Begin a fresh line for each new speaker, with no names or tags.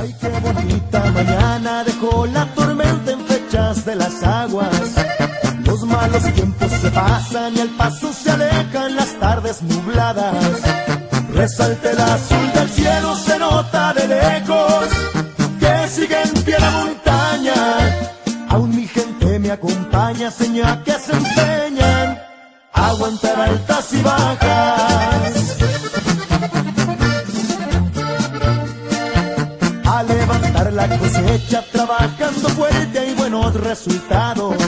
Ay, qué bonita mañana dejó la tormenta en fechas de las aguas. Los malos tiempos se pasan y al paso se alejan las tardes nubladas. Resalta el azul del cielo, se nota de lejos que sigue en pie la montaña. Aún mi gente me acompaña, seña que se empeñan a aguantar altas y bajas, a levantar la cosecha, trabajando fuerte y buenos resultados.